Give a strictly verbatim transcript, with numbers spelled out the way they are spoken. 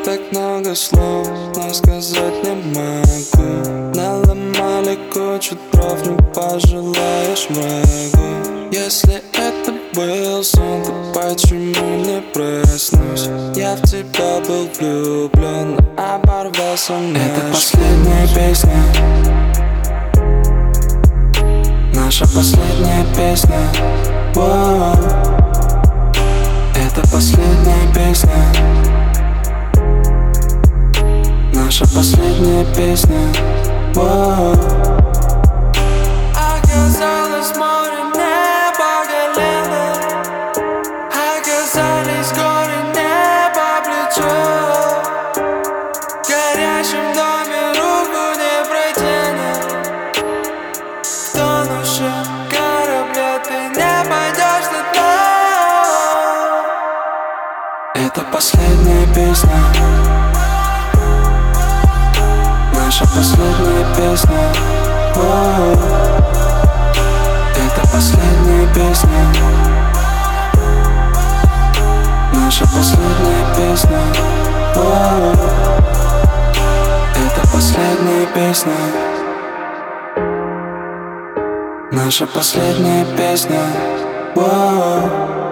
так много слов, но сказать не могу. Наломали кучу дров, не пожелаешь врагу. Если это был сон, то почему не проснусь? Я в тебя был влюблен, но оборвался наш. Это последняя песня, наша последняя песня. Воу. Это последняя песня, наша последняя песня. Воу. Оказалось, море небо горело, оказались горы не по плечу. В горящем доме руку не протянет, в тонущем корабле ты не пойдешь на дно. Это последняя песня, наша последняя песня. Воу. Это последняя песня, наша последняя песня. Воу. Это последняя песня, наша последняя песня. Воу.